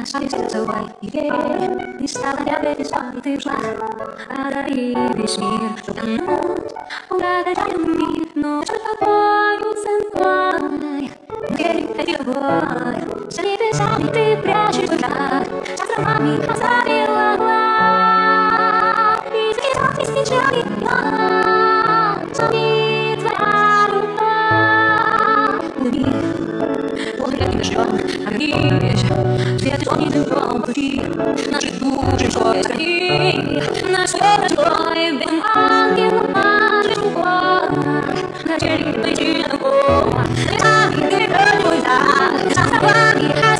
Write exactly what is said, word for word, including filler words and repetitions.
Sabe se eu vai viver. Estava de vez para te usar. Para ir vestir. Jogando. Para de dormir. No escritório sentar. Ninguém te agora. Se me pensar e te preste jogar. Já trama me sabe lá. E se quiser me sentir aqui. Só me dar um par. Свет звонит в пути, наши души свой скорей. Наш свет твой, бен ангел, наш любовь. На теле найти на год, на теле найти на год.